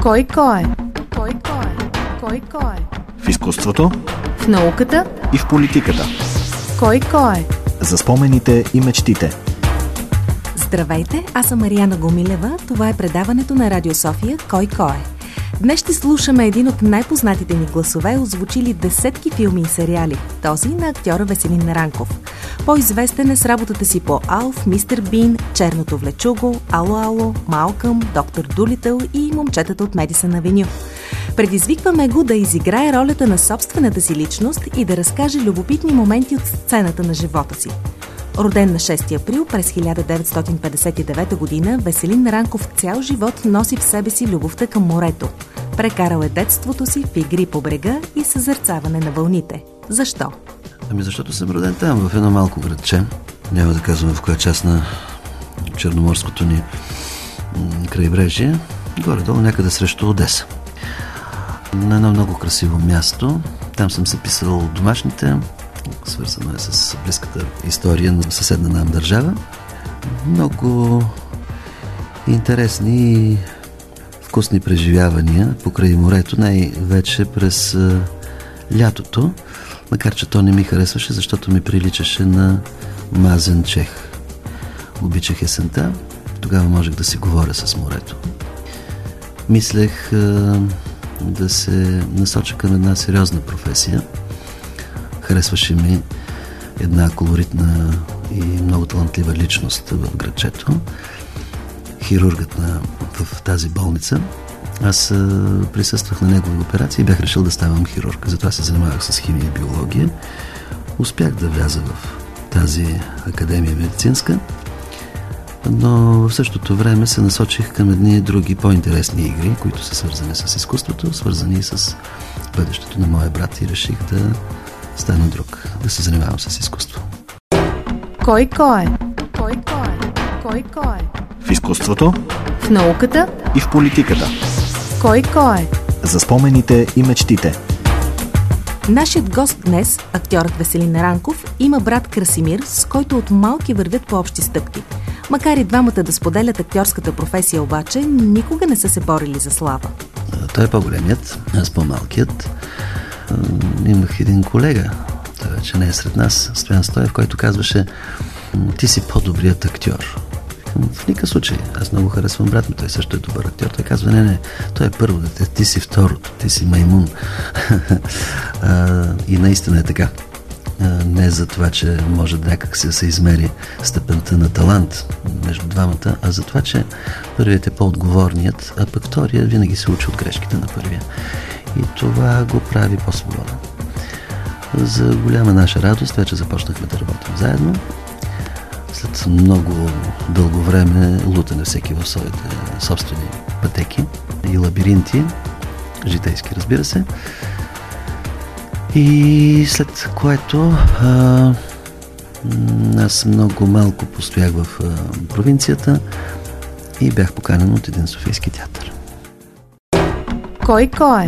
Кой е? Кой е? В изкуството, В науката, и в политиката. Кой е? За спомените и мечтите. Здравейте, аз съм Мариана Гомилева. Това е предаването на Радио София Кой е? Днес ще слушаме един от най-познатите ни гласове, озвучили десетки филми и сериали. Този на актьора Веселин Ранков. По-известен е с работата си по Алф, Мистер Бин, Черното влечуго, Ало Ало, Малкъм, Доктор Дулитъл и Момчетата от Медисън авеню. Предизвикваме го да изиграе ролята на собствената си личност и да разкаже любопитни моменти от сцената на живота си. Роден на 6 април през 1959 година, Веселин Ранков цял живот носи в себе си любовта към морето. Прекарал е детството си в игри по брега и съзерцаване на вълните. Защо? Защото съм роден там, в едно малко градче. Няма да казвам в коя част на черноморското ни крайбрежие. Горе-долу някъде срещу Одеса. На едно много красиво място. Там съм се писал домашните. Свързано е с близката история на съседна нам държава. Много интересни и вкусни преживявания покрай морето, най-вече през лятото, макар че то не ми харесваше, защото ми приличаше на мазен чех. Обичах есента, тогава можех да си говоря с морето. Мислех да се насоча към една сериозна професия. Харесваше ми една колоритна и много талантлива личност в градчето. Хирургът в тази болница. Аз присъствах на негови операции и бях решил да ставам хирург. Затова се занимавах с химия и биология. Успях да вляза в тази академия медицинска, но в същото време се насочих към едни други по-интересни игри, които са свързани с изкуството, свързани с бъдещето на моя брат, и реших да стана друг, да се занимавам с изкуство. Кой е? В изкуството, В науката, и в политиката. Кой е? За спомените и мечтите. Нашият гост днес, актьорът Веселин Ранков, има брат Красимир, с който от малки вървят по общи стъпки. Макар и двамата да споделят актьорската професия, обаче никога не са се борили за слава. Той е по-големият, аз по-малкият. Имах един колега, той вече не е сред нас, Стоян Стоев, който казваше: ти си по-добрият актьор. В никакъв случай. Аз много харесвам брат ми, той също е добър актьор. Той казва: не, той е първо дете, ти си второто, ти си маймун. И наистина е така. Не за това, че може някак се измери степента на талант между двамата, а за това, че първият е по-отговорният, а пък вторият винаги се учи от грешките на първия. И това го прави по-свободен. За голяма наша радост вече започнахме да работим заедно. След много дълго време лутане всеки в своите собствени пътеки и лабиринти, житейски, разбира се. И след което аз много малко постоях в провинцията и бях поканен от един софийски театър. Кой е?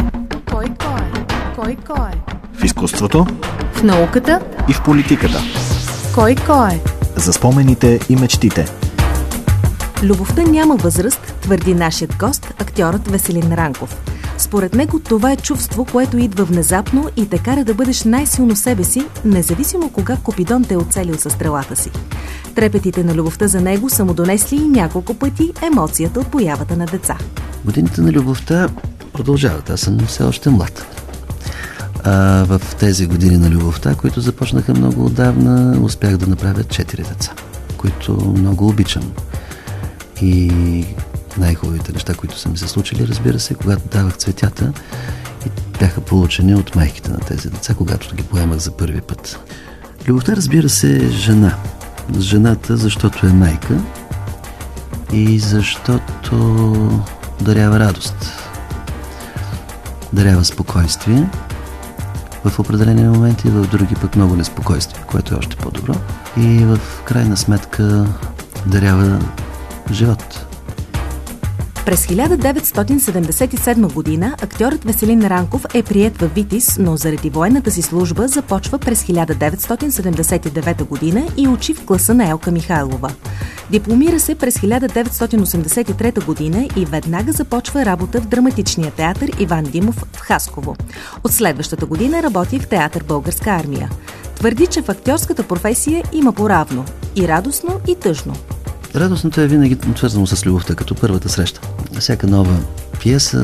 В изкуството, В науката, и в политиката. Кой е? За спомените и мечтите. Любовта няма възраст, твърди нашият гост, актьорът Веселин Ранков. Според него това е чувство, което идва внезапно и те кара да бъдеш най-силно себе си, независимо кога Купидон те е оцелил със стрелата си. Трепетите на любовта за него са му донесли и няколко пъти емоцията от появата на деца. Годините на любовта продължават. Аз съм все още млад. В тези години на любовта, които започнаха много отдавна, успях да направя 4 деца, които много обичам. И най-хубавите неща, които са ми се случили, разбира се, когато давах цветята и бяха получени от майките на тези деца, когато ги поемах за първи път. Любовта, разбира се, е жена. Жената, защото е майка и защото дарява радост, дарява спокойствие в определени моменти, в други пък много неспокойствие, което е още по-добро, и в крайна сметка дарява живот. През 1977 година актьорът Веселин Ранков е приет във Витис, но заради военната си служба започва през 1979 година и учи в класа на Елка Михайлова. Дипломира се през 1983 година и веднага започва работа в драматичния театър Иван Димов в Хасково. От следващата година работи в театър Българска армия. Твърди, че в актьорската професия има поравно – и радостно, и тъжно. Радостното е винаги свързано с любовта, като първата среща. Всяка нова пиеса,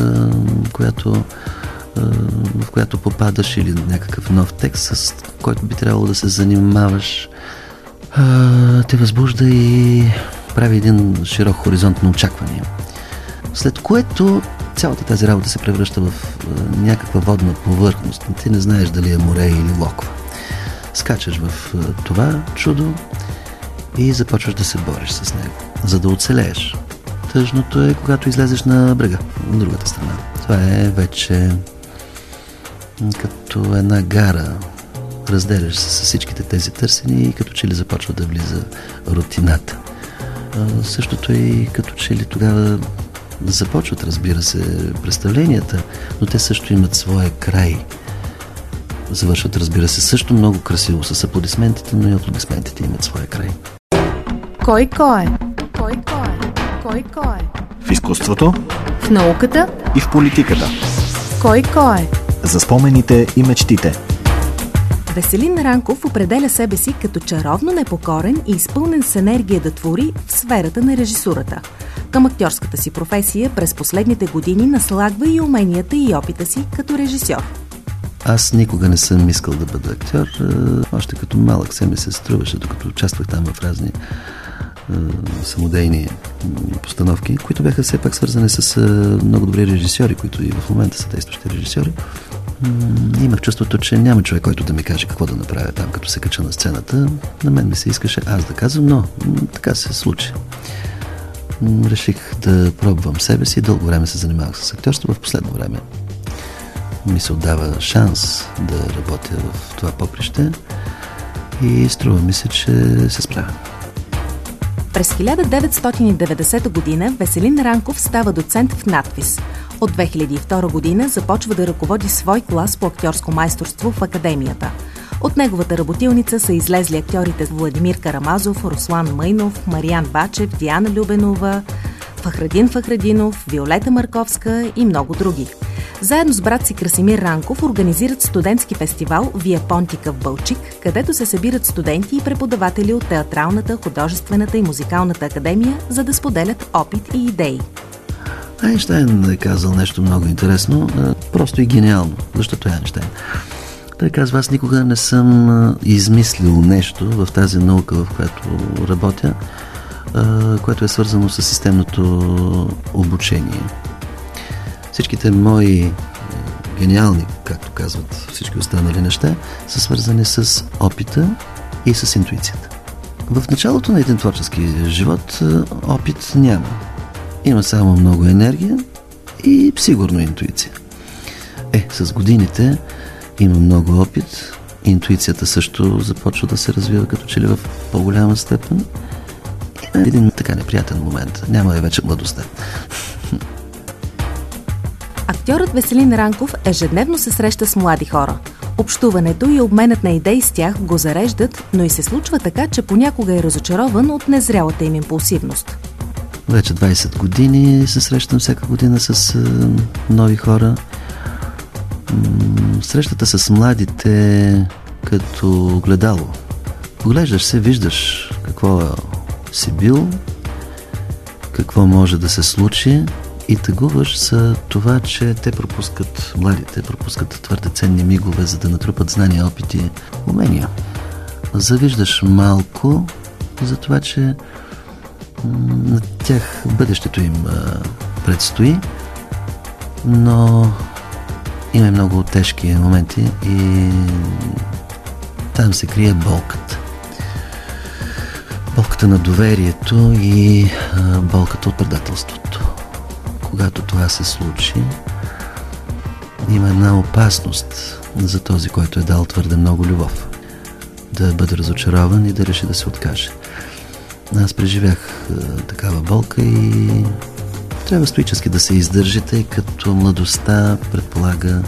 в която попадаш, или някакъв нов текст, с който би трябвало да се занимаваш, те възбужда и прави един широк хоризонт на очаквания. След което цялата тази работа се превръща в някаква водна повърхност. Ти не знаеш дали е море или локва. Скачаш в това чудо и започваш да се бориш с него, за да оцелееш. Тъжното е, когато излезеш на брега, на другата страна. Това е вече като една гара. Разделяш се с всичките тези търсения и като че ли започва да влиза рутината. Същото е и като че ли тогава започват, разбира се, представленията, но те също имат своя край. Завършват, разбира се, също много красиво с аплодисментите, но и аплодисментите имат своя край. Кой е? В изкуството, В науката и в политиката. Кой е? За спомените и мечтите. Веселин Ранков определя себе си като чаровно непокорен и изпълнен с енергия да твори в сферата на режисурата. Към актьорската си професия през последните години наслагва и уменията и опита си като режисьор. Аз никога не съм искал да бъда актьор. Още като малък се ми се струваше, докато участвах там в разни самодейни постановки, които бяха все пак свързани с много добри режисьори, които и в момента са действащи режисьори. Имах чувството, че няма човек, който да ми каже какво да направя там, като се кача на сцената. На мен ми се искаше аз да казвам, но така се случи. Реших да пробвам себе си. Дълго време се занимавах с актьорство. В последно време ми се отдава шанс да работя в това поприще и струва ми се, че се справя. През 1990 година Веселин Ранков става доцент в надпис. От 2002 година започва да ръководи свой клас по актьорско майсторство в Академията. От неговата работилница са излезли актьорите Владимир Карамазов, Руслан Мъйнов, Мариан Бачев, Диана Любенова, Фахрадин Фахрадинов, Виолета Марковска и много други. Заедно с брат си Красимир Ранков организират студентски фестивал Вия Понтика в Балчик, където се събират студенти и преподаватели от Театралната, художествената и музикалната академия, за да споделят опит и идеи. Айнщайн е казал нещо много интересно, просто и гениално, защото е Айнщайн. Той казва, аз никога не съм измислил нещо в тази наука, в която работя, което е свързано с системното обучение. Всичките мои гениални, както казват всички останали неща, са свързани с опита и с интуицията. В началото на един творчески живот опит няма. Има само много енергия и сигурно интуиция. С годините има много опит, интуицията също започва да се развива като че ли в по-голяма степен. Има един така неприятен момент. Няма вече младостта. Актьорът Веселин Ранков ежедневно се среща с млади хора. Общуването и обменът на идеи с тях го зареждат, но и се случва така, че понякога е разочарован от незрялата им импулсивност. Вече 20 години се срещам всяка година с нови хора. Срещата с младите като огледало. Поглеждаш се, виждаш какво си бил, какво може да се случи и тъгуваш за това, че те младите пропускат твърде ценни мигове, за да натрупат знания, опити, умения. Завиждаш малко за това, че на тях бъдещето им предстои, но има много тежки моменти и там се крие болката. Болката на доверието и болката от предателството. Когато това се случи, има една опасност за този, който е дал твърде много любов. Да бъде разочарован и да реши да се откаже. Аз преживях такава болка и Трябва стоически да се издържи, тъй като младостта предполага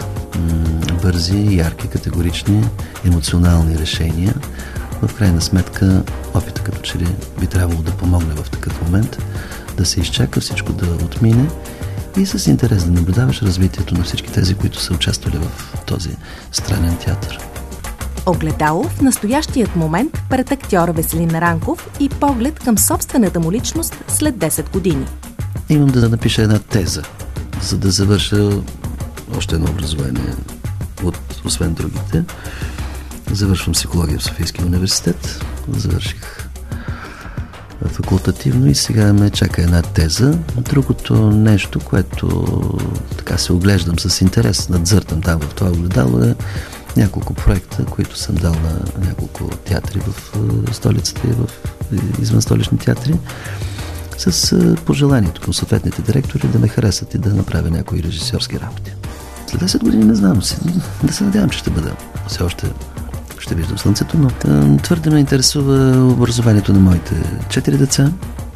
бързи, ярки, категорични, емоционални решения. В крайна сметка, опита като че ли би трябвало да помогне в такъв момент, да се изчака, всичко да отмине и с интерес да наблюдаваш развитието на всички тези, които са участвали в този странен театър. Огледало в настоящият момент пред актьора Веселин Ранков и поглед към собствената му личност след 10 години. Имам да напиша една теза, за да завърша още едно образование, освен другите. Завършвам психология в Софийския университет. Завърших факултативно и сега ме чака една теза. Другото нещо, което така се оглеждам с интерес, надзъртам там в това огледало, е няколко проекта, които съм дал на няколко театри в столицата и в извън столични театри, с пожеланието към съответните директори да ме харесат и да направя някои режисьорски работи. След 10 години не знам, да се надявам, че ще бъда. Все още ще виждам слънцето, но твърде ме интересува образованието на моите 4 деца.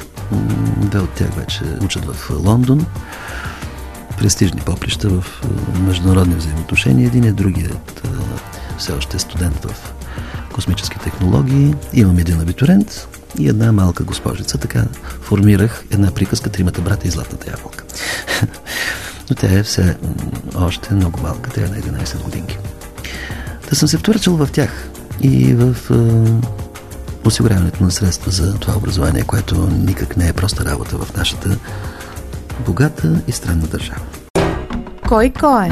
2 от тях вече учат в Лондон. Престижни поприща в международни взаимоотношения. Един другият все още е студент в космически технологии. Имам един абитуриент и една малка госпожица. Така формирах една приказка "Тримата брата и златната ябълка". Но тя е все още много малка. Тя е на 11 годинки. Да съм се вторачил в тях и в осигуряването на средства за това образование, което никак не е проста работа в нашата богата и странна държава. Кой е?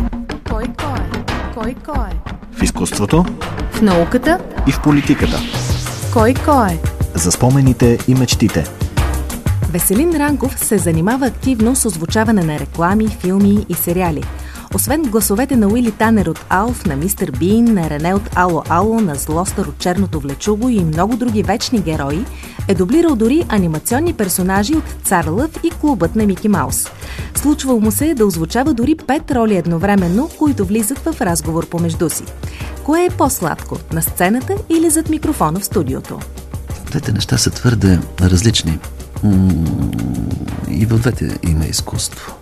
Кой е? В изкуството, В науката и в политиката. Кой е? За спомените и мечтите. Веселин Ранков се занимава активно с озвучаване на реклами, филми и сериали. Освен гласовете на Уили Танер от Алф, на Мистер Бин, на Рене от Ало Ало, на Злостър от Черното влечуго и много други вечни герои, е дублирал дори анимационни персонажи от Цар Лъв и Клубът на Мики Маус. Случвало му се да озвучава дори 5 роли едновременно, които влизат в разговор помежду си. Кое е по-сладко, на сцената или зад микрофона в студиото? Двете неща са твърде различни. И в двете има изкуство.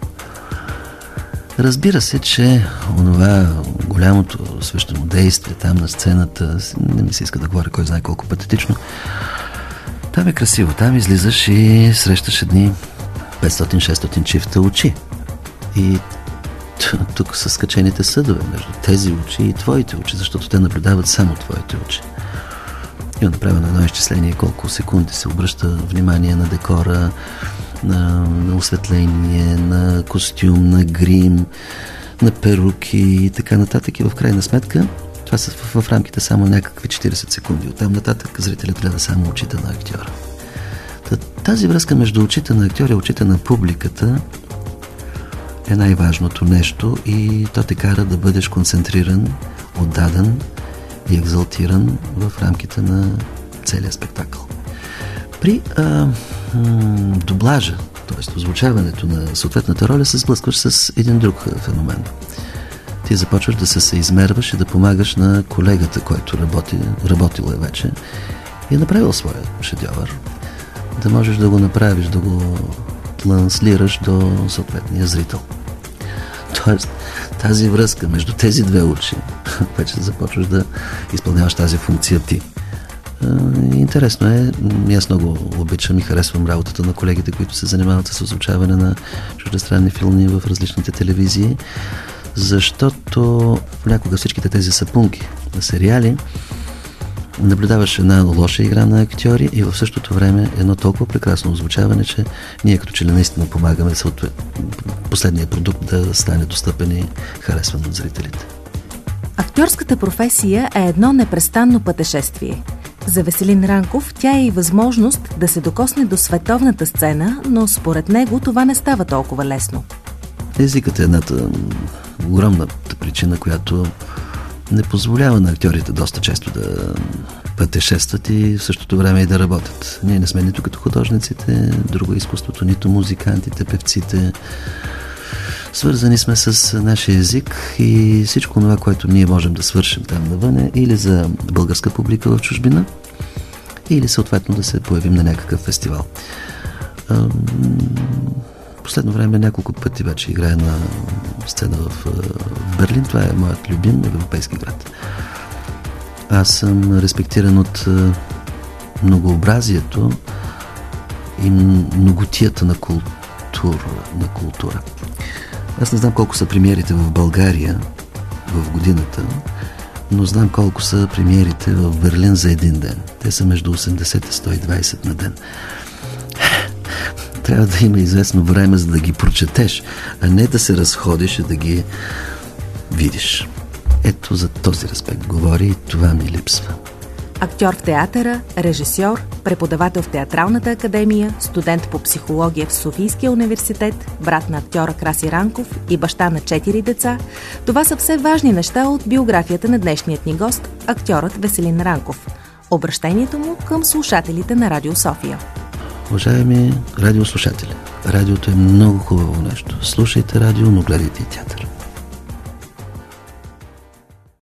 Разбира се, че онова голямото свещено действие там на сцената, не ми се иска да говоря кой знае колко патетично, там е красиво. Там излизаш и срещаш едни 500-600 чифта очи. И тук са скачените съдове между тези очи и твоите очи, защото те наблюдават само твоите очи. Има направено едно изчисление колко секунди се обръща внимание на декора, на осветление, на костюм, на грим, на перуки и така нататък. И в крайна сметка това са в рамките само някакви 40 секунди. Оттам нататък зрителят гледа само очите на актьора. Тази връзка между очите на актьора и очите на публиката е най-важното нещо и то те кара да бъдеш концентриран, отдаден и екзалтиран в рамките на целия спектакъл. При дублажа, т.е. озвучаването на съответната роля, се сблъскваш с един друг феномен. Ти започваш да се съизмерваш и да помагаш на колегата, който работил е вече и е направил своя шедьовър, да можеш да го направиш, да го транслираш до съответния зрител. Тоест, тази връзка между тези две очи, вече започваш да изпълняваш тази функция ти. Интересно е, аз много обичам и харесвам работата на колегите, които се занимават с озвучаване на чуждестранни филми в различните телевизии, защото понякога всичките тези сапунки на сериали наблюдаваш една лоша игра на актьори и в същото време едно толкова прекрасно озвучаване, че ние като че ли наистина помагаме последния продукт да стане достъпен и харесван от зрителите. Актьорската професия е едно непрестанно пътешествие. За Веселин Ранков тя е и възможност да се докосне до световната сцена, но според него това не става толкова лесно. Езикът е едната огромната причина, която не позволява на актьорите доста често да пътешестват и в същото време и да работят. Ние не сме нито като художниците, друго изкуството, нито музикантите, певците. Свързани сме с нашия език и всичко това, което ние можем да свършим там навън е или за българска публика в чужбина, или съответно да се появим на някакъв фестивал. последно време няколко пъти вече играе на сцена в Берлин. Това е моят любим европейски град. Аз съм респектиран от многообразието и многотията на култура. Аз не знам колко са премиерите в България в годината, но знам колко са премиерите в Берлин за един ден. Те са между 80 и 120 на ден. Трябва да има известно време, за да ги прочетеш, а не да се разходиш и да ги видиш. Ето за този респект говори и това ми липсва. Актьор в театъра, режисьор, преподавател в Театралната академия, студент по психология в Софийския университет, брат на актьора Краси Ранков и баща на 4 деца, това са все важни неща от биографията на днешният ни гост, актьорът Веселин Ранков. Обръщението му към слушателите на Радио София. Уважаеми радиослушатели, радиото е много хубаво нещо. Слушайте радио, но гледайте и театър.